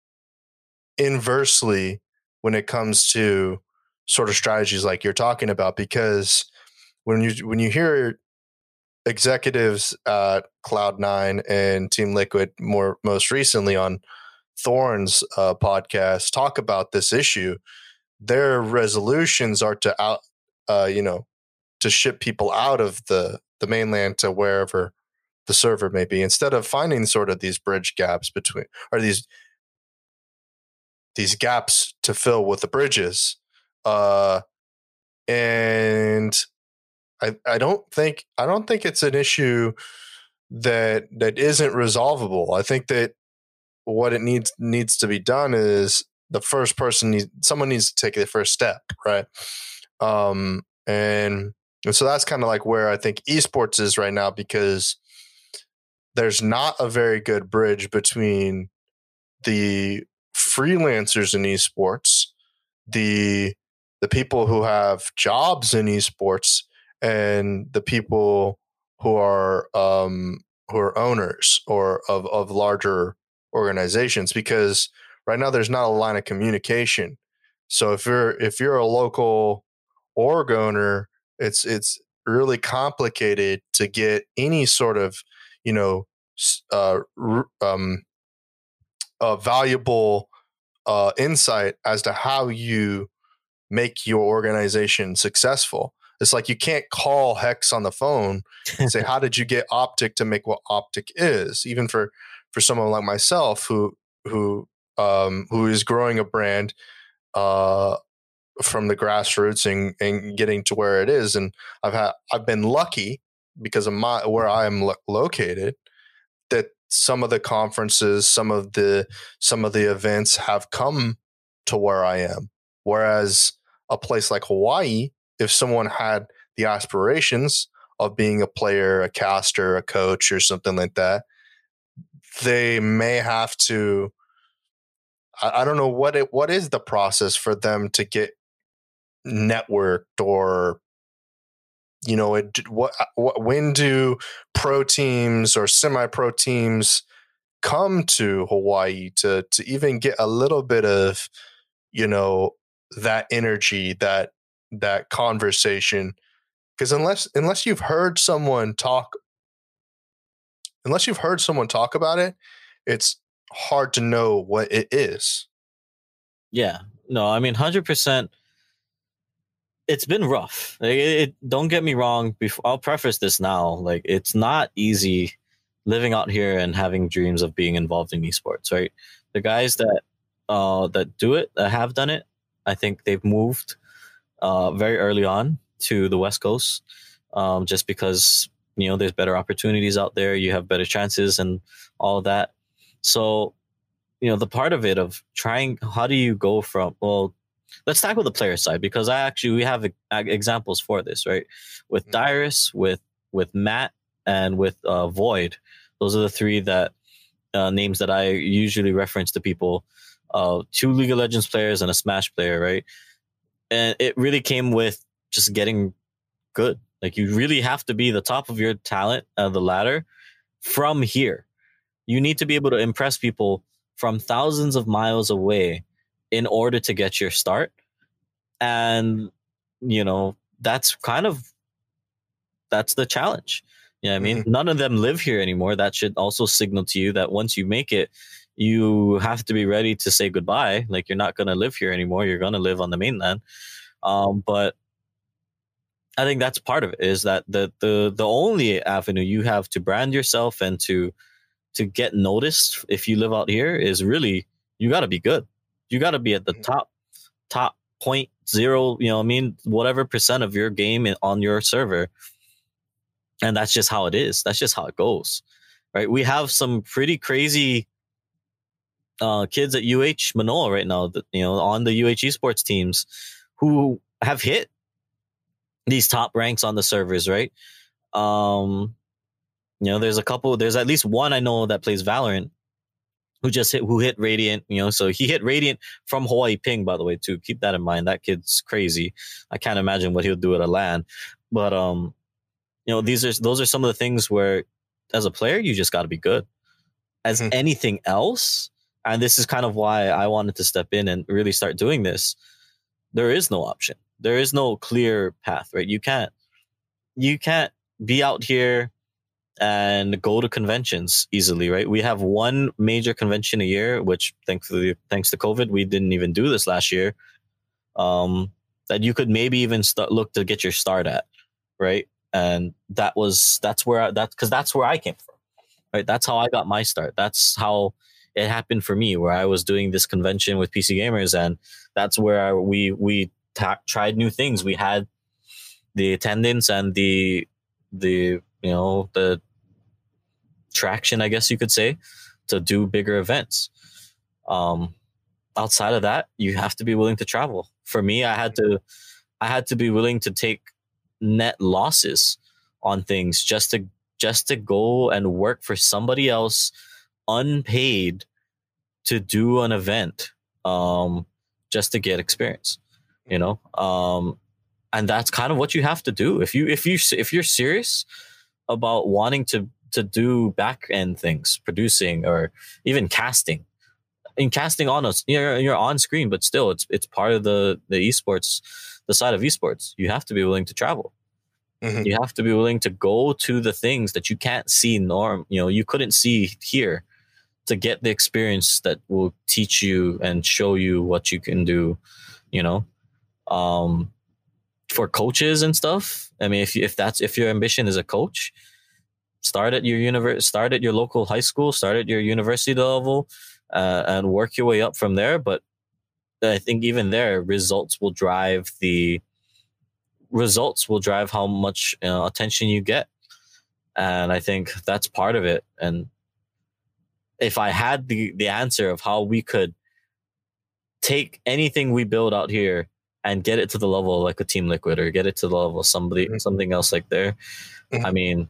inversely when it comes to sort of strategies like you're talking about, because when you when you hear executives at Cloud Nine and Team Liquid more most recently on Thorne's uh, podcast talk about this issue, their resolutions are to out, uh, you know, to ship people out of the the mainland to wherever the server may be, instead of finding sort of these bridge gaps between or these these gaps to fill with the bridges. Uh, and I I don't think I don't think it's an issue that that isn't resolvable. I think that what it needs needs to be done is the first person needs someone needs to take the first step, right? Um, and, and so that's kind of like where I think esports is right now, because there's not a very good bridge between the freelancers in esports, the the people who have jobs in esports, and the people who are um, who are owners or of of larger organizations. Because right now there's not a line of communication. So if you're if you're a local org owner, it's it's really complicated to get any sort of, you know, uh, um, uh, valuable uh, insight as to how you make your organization successful. It's like you can't call Hex on the phone and say, "How did you get Optic to make what Optic is?" Even for for someone like myself who who um, who is growing a brand uh, from the grassroots and, and getting to where it is, and I've had I've been lucky because of my where I am lo- located, that some of the conferences, some of the some of the events have come to where I am. Whereas a place like Hawaii, if someone had the aspirations of being a player, a caster, a coach, or something like that, they may have to I, I don't know what it what is the process for them to get networked, or you know, it, what what when do pro teams or semi pro teams come to Hawaii to to even get a little bit of, you know, that energy, that that conversation? Because unless unless you've heard someone talk unless you've heard someone talk about it, it's hard to know what it is. Yeah. No, I mean, one hundred percent. It's been rough. Like, it, it, don't get me wrong. Before, I'll preface this now. Like, it's not easy living out here and having dreams of being involved in esports, right? The guys that uh, that do it, that have done it, I think they've moved uh, very early on to the West Coast, um, just because, you know, there's better opportunities out there. You have better chances and all of that. So, you know, the part of it of trying, how do you go from, well, let's tackle the player side, because I actually, we have examples for this, right? With Dyrus, with, with Matt, and with uh, Void. Those are the three that uh, names that I usually reference to people. Uh, two League of Legends players and a Smash player, right? And it really came with just getting good. Like, you really have to be the top of your talent, uh, the ladder, from here. You need to be able to impress people from thousands of miles away in order to get your start. And, you know, that's kind of, that's the challenge. You know what I mean? Mm-hmm. None of them live here anymore. That should also signal to you that once you make it, you have to be ready to say goodbye. Like, you're not going to live here anymore. You're going to live on the mainland. Um, but I think that's part of it, is that the, the, the only avenue you have to brand yourself and to, to get noticed if you live out here is really, you got to be good. You got to be at the top, top point zero, you know what I mean? Whatever percent of your game on your server. And that's just how it is. That's just how it goes, right? We have some pretty crazy uh, kids at U H Manoa right now, that, you know, on the U H esports teams who have hit these top ranks on the servers, right? Um, you know, there's a couple, there's at least one I know that plays Valorant who just hit, who hit Radiant, you know, so he hit Radiant from Hawaii Ping, by the way, too. Keep that in mind. That kid's crazy. I can't imagine what he'll do at a LAN. But, um, you know, these are, those are some of the things where as a player, you just got to be good. As mm-hmm. anything else, and this is kind of why I wanted to step in and really start doing this, there is no option. There is no clear path, right? You can't, you can't be out here and go to conventions easily, right? We have one major convention a year, which thankfully, thanks to COVID, we didn't even do this last year. Um, that you could maybe even start, look to get your start at, right? And that was, that's where, I, that, because that's where I came from, right? That's how I got my start. That's how it happened for me, where I was doing this convention with P C Gamers, and that's where I, we, we ta- tried new things. We had the attendance and the, the, you know, the traction, I guess you could say, to do bigger events. Um, outside of that, you have to be willing to travel. For me, I had to, I had to be willing to take net losses on things just to, just to go and work for somebody else unpaid to do an event, um, just to get experience, you know? Um, and that's kind of what you have to do. If you, if you, if you're serious about wanting to, to do back end things, producing or even casting. In casting on us, you're you're on screen, but still, it's it's part of the the esports, the side of esports. You have to be willing to travel. Mm-hmm. You have to be willing to go to the things that you can't see norm. You know, you couldn't see here, to get the experience that will teach you and show you what you can do. You know, um, for coaches and stuff. I mean, if if that's if your ambition is a coach, start at your universe, start at your local high school, start at your university level, uh, and work your way up from there. But I think even there, results will drive the results will drive how much you know, attention you get. And I think that's part of it. And if I had the, the answer of how we could take anything we build out here and get it to the level like a Team Liquid, or get it to the level of somebody, mm-hmm. something else like there, mm-hmm. I mean,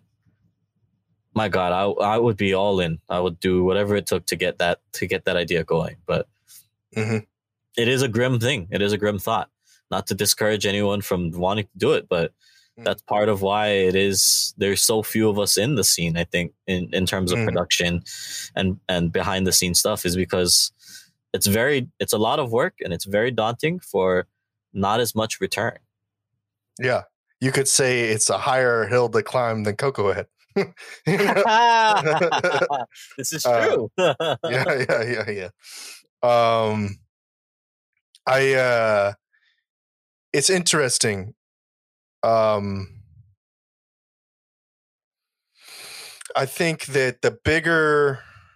my God, I I would be all in. I would do whatever it took to get that to get that idea going. But Mm-hmm. It is a grim thing. It is a grim thought. Not to discourage anyone from wanting to do it, but that's part of why it is. There's so few of us in the scene. I think in, in terms of Mm-hmm. production and and behind the scenes stuff is because it's very it's a lot of work and it's very daunting for not as much return. Yeah, you could say it's a higher hill to climb than Cocoa Head. This is Uh, true. yeah, yeah, yeah, yeah. Um, I uh, it's interesting. Um, I think that the bigger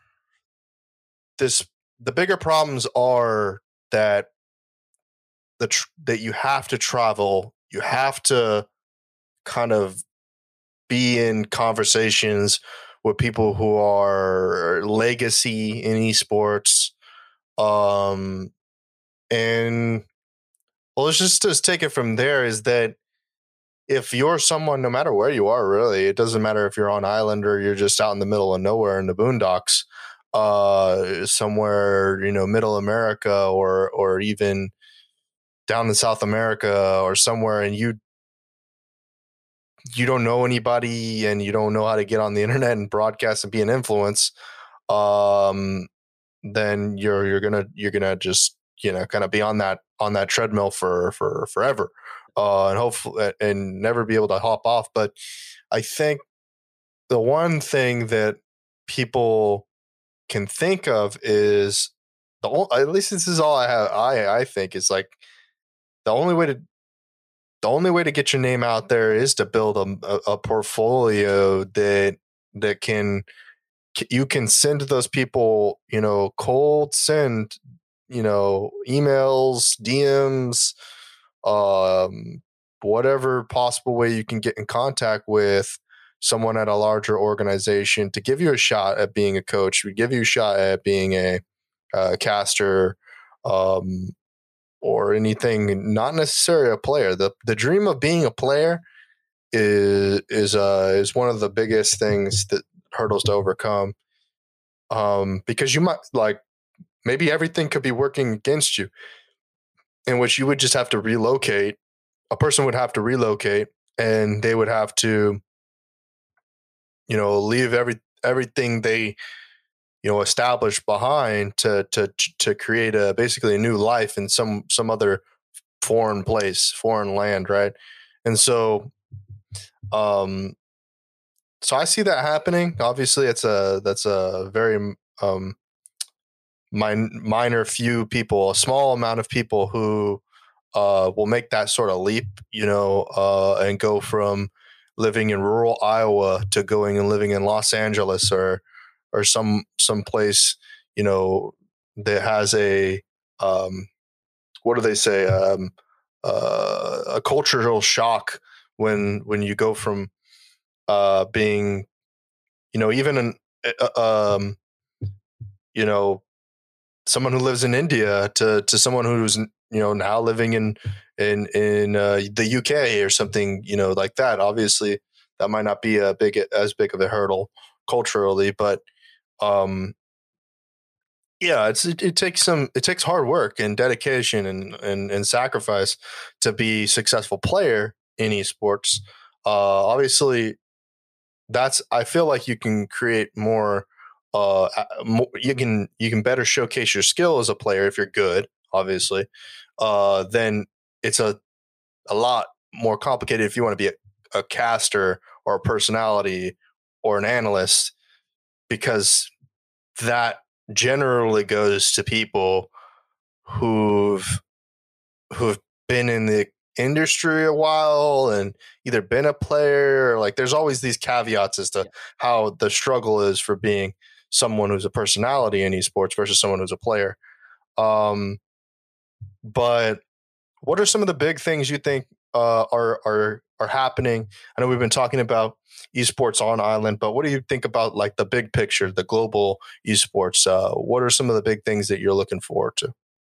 this the bigger problems are that the tr- that you have to travel, you have to kind of be in conversations with people who are legacy in esports. Um, and well, let's just, just take it from there is that if you're someone, no matter where you are, really, it doesn't matter if you're on island or you're just out in the middle of nowhere in the boondocks, uh, somewhere, you know, middle America or, or even down in South America or somewhere, and you you don't know anybody and you don't know how to get on the internet and broadcast and be an influence, um, then you're you're gonna you're gonna just you know kind of be on that on that treadmill for for forever, uh, and hopefully and never be able to hop off. But I think the one thing that people can think of is the only, at least this is all I have. I I think is like the only way to the only way to get your name out there is to build a, a, a portfolio that that can you can send those people, you know, cold send, you know, emails, D Ms, um, whatever possible way you can get in contact with someone at a larger organization to give you a shot at being a coach, we give you a shot at being a, a caster, um, or anything, not necessarily a player. The the dream of being a player is is uh is one of the biggest things that hurdles to overcome. Um, because you might like maybe everything could be working against you, in which you would just have to relocate. A person would have to relocate, and they would have to, you know, leave every everything they you know established behind to to to create a basically a new life in some some other foreign place, foreign land, right? And so, um, so I see that happening. Obviously, it's a that's a very um, min- minor few people, a small amount of people who uh, will make that sort of leap, you know, uh, and go from living in rural Iowa to going and living in Los Angeles or or some some place, you know, that has a um, what do they say? Um, uh, a cultural shock when when you go from uh, being, you know, even an uh, um, you know, someone who lives in India to to someone who's you know now living in in in uh, the U K or something, you know, like that. Obviously, that might not be a big as big of a hurdle culturally, but um, yeah, it's it, it takes some it takes hard work and dedication and and and sacrifice to be a successful player in esports. Uh, obviously, that's I feel like you can create more. Uh, more, you can you can better showcase your skill as a player if you're good. Obviously, uh, then it's a a lot more complicated if you want to be a, a caster or a personality or an analyst, because that generally goes to people who've who've been in the industry a while and either been a player or like there's always these caveats as to yeah. how the struggle is for being someone who's a personality in esports versus someone who's a player. Um, but what are some of the big things you think uh, are are are happening? I know we've been talking about esports on island, but what do you think about like the big picture, the global esports? Uh, what are some of the big things that you're looking forward to?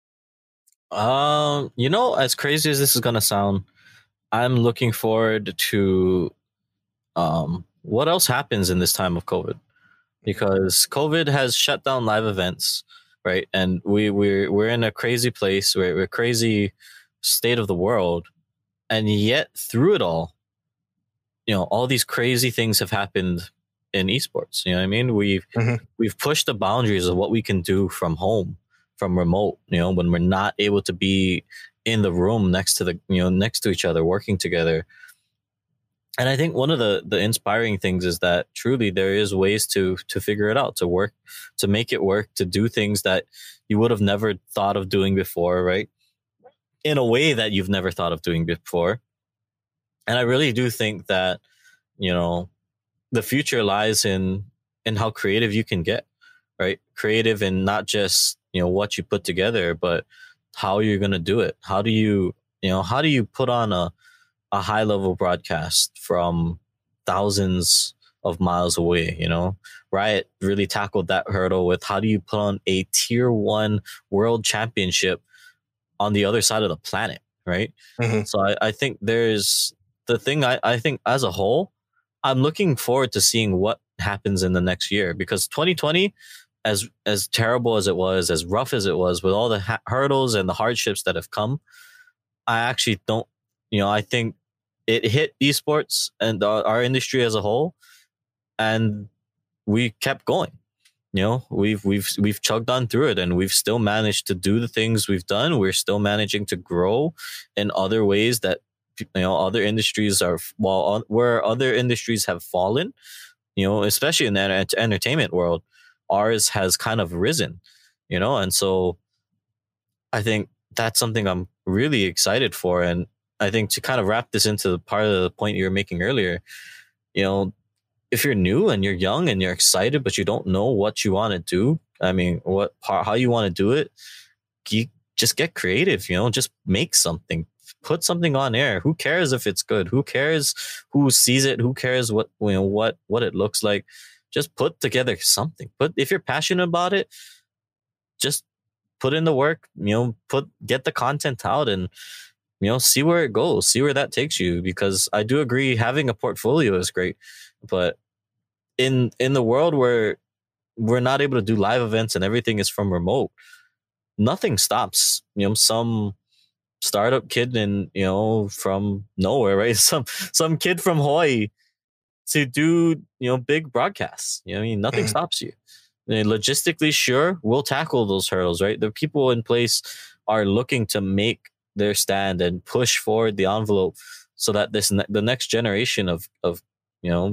Um, you know, as crazy as this is gonna sound, I'm looking forward to um what else happens in this time of COVID, because COVID has shut down live events. right? And we we're we're in a crazy place, we're we're crazy state of the world, and yet through it all, you know, all these crazy things have happened in esports. You know what I mean? We've Mm-hmm. we've pushed the boundaries of what we can do from home, from remote. You know, when we're not able to be in the room next to the you know next to each other, working together. And I think one of the the inspiring things is that truly there is ways to to figure it out, to work, to make it work, to do things that you would have never thought of doing before, right? In a way that you've never thought of doing before. And I really do think that, you know, the future lies in in how creative you can get, right? Creative in not just, you know, what you put together, but how you're going to do it. How do you, you know, how do you put on a a high level broadcast from thousands of miles away? You know, Riot really tackled that hurdle with how do you put on a tier one world championship on the other side of the planet, right? Mm-hmm. So I, I think there's the thing I, I think as a whole, I'm looking forward to seeing what happens in the next year, because twenty twenty, as as terrible as it was, as rough as it was, with all the ha- hurdles and the hardships that have come, I actually don't, you know, I think it hit esports and our, our industry as a whole, and we kept going. You know, we've we've we've chugged on through it, and we've still managed to do the things we've done. We're still managing to grow in other ways that, you know, other industries are, while where other industries have fallen, you know, especially in the ent- entertainment world, ours has kind of risen, you know, and so I think that's something I'm really excited for. And I think to kind of wrap this into the part of the point you were making earlier, you know, if you're new and you're young and you're excited, but you don't know what you want to do, I mean, what how you want to do it, you just get creative, you know, just make something, put something on air. Who cares if it's good? Who cares who sees it? Who cares what, you know, what, what it looks like? Just put together something. Put, if you're passionate about it, just put in the work, you know, put, get the content out and, you know, see where it goes, see where that takes you. Because I do agree having a portfolio is great, but in, in the world where we're not able to do live events and everything is from remote, nothing stops, you know, some startup kid in, you know, from nowhere, right? Some some kid from Hawaii to do, you know, big broadcasts. You know, I mean, nothing Mm-hmm. stops you. I mean, logistically, sure, we'll tackle those hurdles, right? The people in place are looking to make their stand and push forward the envelope so that this ne- the next generation of of you know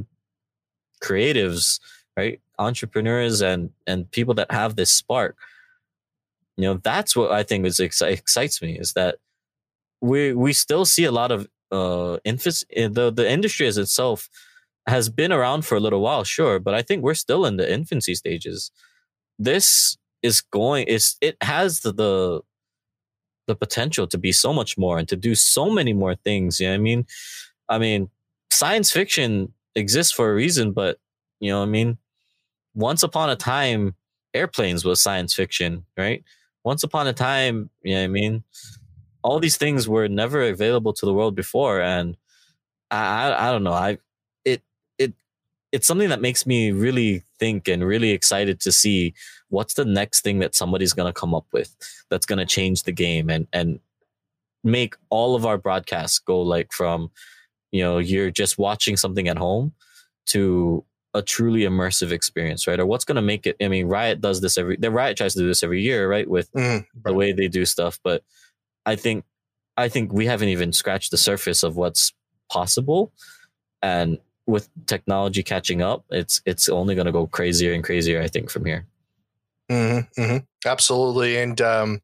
creatives, right, entrepreneurs and and people that have this spark, you know, that's what I think is exci- excites me, is that we we still see a lot of uh infants. The the industry as itself has been around for a little while, sure, but I think we're still in the infancy stages. This is going is it has the, the the potential to be so much more and to do so many more things. You know what I mean? I mean, science fiction exists for a reason, but you know what I mean? Once upon a time, airplanes was science fiction, right? Once upon a time, you know what I mean? All these things were never available to the world before, and I, I, I don't know. I it it it's something that makes me really think and really excited to see what's the next thing that somebody's gonna come up with that's gonna change the game and and make all of our broadcasts go like from, you know, you're just watching something at home to a truly immersive experience, right? Or what's gonna make it? I mean, Riot does this every. The Riot tries to do this every year, right? With Mm-hmm. the way they do stuff, but I think I think we haven't even scratched the surface of what's possible, and with technology catching up, it's it's only going to go crazier and crazier, I think, from here. Mm-hmm. Mm-hmm. Absolutely, and um,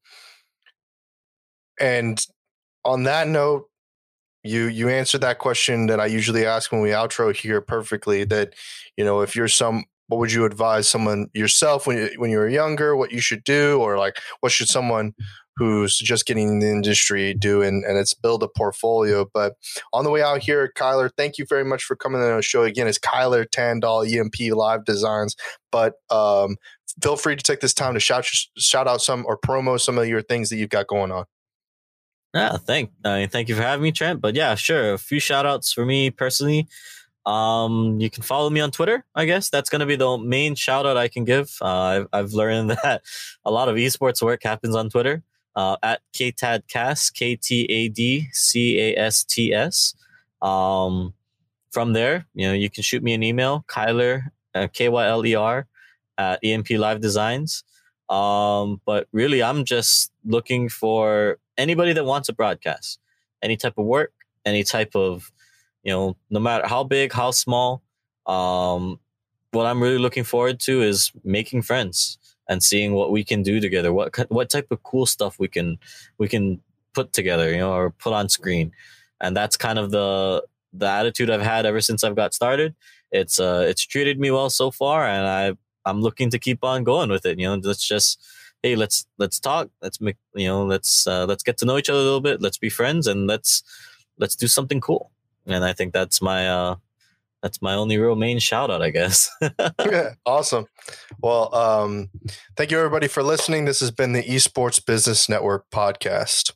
and on that note, you you answered that question that I usually ask when we outro here perfectly. That, you know, if you're some, what would you advise someone yourself when you, when you were younger, what you should do, or like what should someone who's just getting in the industry do, and, and it's build a portfolio. But on the way out here, Kyler, thank you very much for coming on the show again. It's Kyler Tandal, E M P Live Designs. But um, feel free to take this time to shout shout out some or promo some of your things that you've got going on. Yeah, thank I mean, thank you for having me, Trent. But yeah, sure, a few shout outs for me personally. Um, you can follow me on Twitter. I guess that's going to be the main shout out I can give. Uh, I've, I've learned that a lot of esports work happens on Twitter. Uh, at KTADcast, K T A D C A S T S. Um, from there, you know, you can shoot me an email, Kyler, uh, K Y L E R, at E M P Live Designs. Um, but really, I'm just looking for anybody that wants a broadcast, any type of work, any type of, you know, no matter how big, how small. Um, what I'm really looking forward to is making friends and seeing what we can do together. What what type of cool stuff we can we can put together, you know, or put on screen. And that's kind of the the attitude I've had ever since I've got started. It's uh it's treated me well so far, and I I'm looking to keep on going with it. You know, let's just hey, let's let's talk. Let's make you know, let's uh, let's get to know each other a little bit. Let's be friends, and let's let's do something cool. And I think that's my uh that's my only real main shout out, I guess. Yeah, awesome. Well, um, thank you everybody for listening. This has been the Esports Business Network podcast.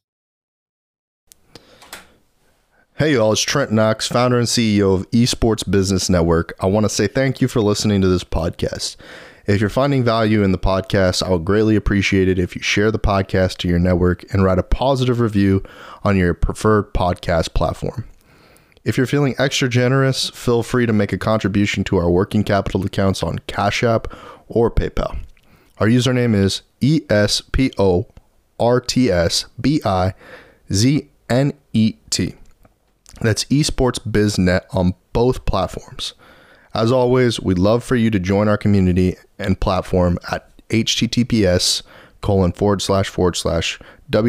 Hey y'all, it's Trent Knox, founder and C E O of Esports Business Network. I want to say thank you for listening to this podcast. If you're finding value in the podcast, I would greatly appreciate it if you share the podcast to your network and write a positive review on your preferred podcast platform. If you're feeling extra generous, feel free to make a contribution to our working capital accounts on Cash App or PayPal. Our username is E S P O R T S B I Z N E T. That's Esports BizNet on both platforms. As always, we'd love for you to join our community and platform at https colon forward slash forward slash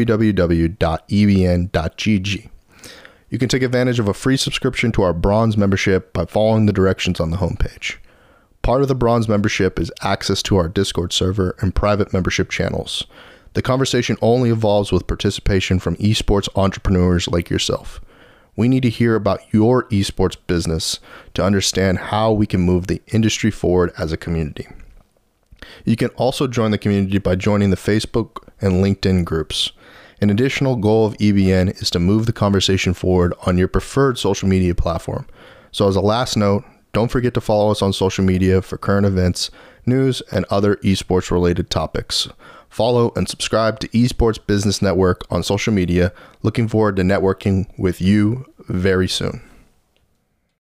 www.ebn.gg. You can take advantage of a free subscription to our Bronze membership by following the directions on the homepage. Part of the Bronze membership is access to our Discord server and private membership channels. The conversation only evolves with participation from esports entrepreneurs like yourself. We need to hear about your esports business to understand how we can move the industry forward as a community. You can also join the community by joining the Facebook and LinkedIn groups. An additional goal of E B N is to move the conversation forward on your preferred social media platform. So as a last note, don't forget to follow us on social media for current events, news, and other esports related topics. Follow and subscribe to Esports Business Network on social media. Looking forward to networking with you very soon.